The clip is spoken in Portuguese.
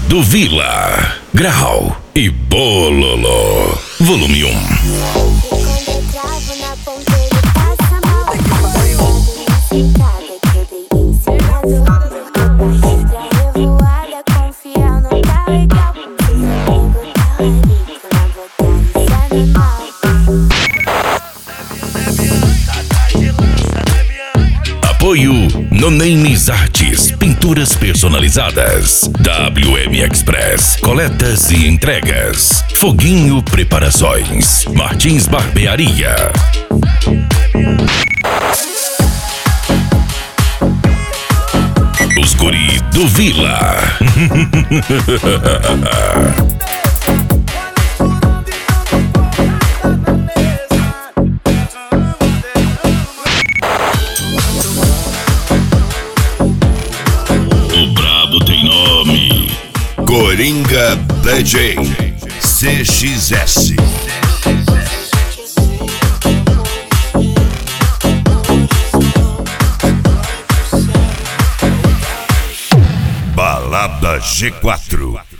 do Vila, Grau e Bololô. Volume 1. Apoio No Names Artes, pinturas personalizadas. WM Express, coletas e entregas. Foguinho Preparações, Martins Barbearia. Os guri do Vila. O brabo tem nome. Coringa DJ CXS. Balada G4.